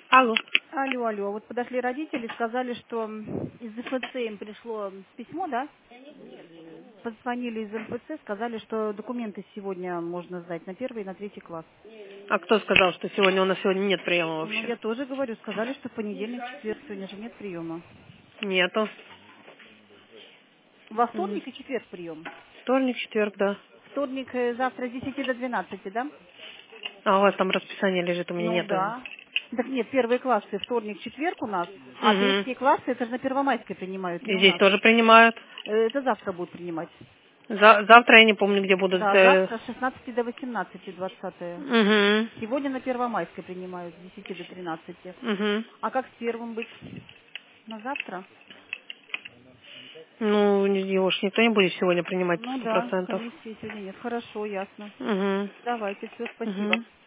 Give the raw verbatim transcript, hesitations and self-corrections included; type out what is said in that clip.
Алло. Алло, алло. Вот подошли родители, сказали, что из ЗФЦ им пришло письмо, да? Позвонили из МФЦ, сказали, что документы сегодня можно сдать на первый и на третий класс. А кто сказал, что сегодня у нас сегодня нет приема Ну, вообще? я тоже говорю, сказали, что в понедельник, четверг, сегодня же нет приема. Нету. Во М. вторник и четверг прием. Вторник, четверг, да. Вторник э, завтра с десяти до двенадцати, да? А у вас там расписание лежит, у меня Ну нету его. да. Так нет, первые классы вторник, четверг у нас, а Угу. третьи классы это же на Первомайской принимают, не И у здесь нас. тоже принимают. Э, Это завтра будут принимать. За- завтра я не помню, где будут. Да, э, завтра с шестнадцати до восемнадцати, двадцатое. Угу. Сегодня на Первомайской принимают с десяти до тринадцати. Угу. А как с первым быть? На завтра? Ну, его ж никто не будет сегодня принимать Ну сто да, процентов. комиссии сегодня нет. Хорошо, ясно. Угу. Давайте, все, спасибо. Угу.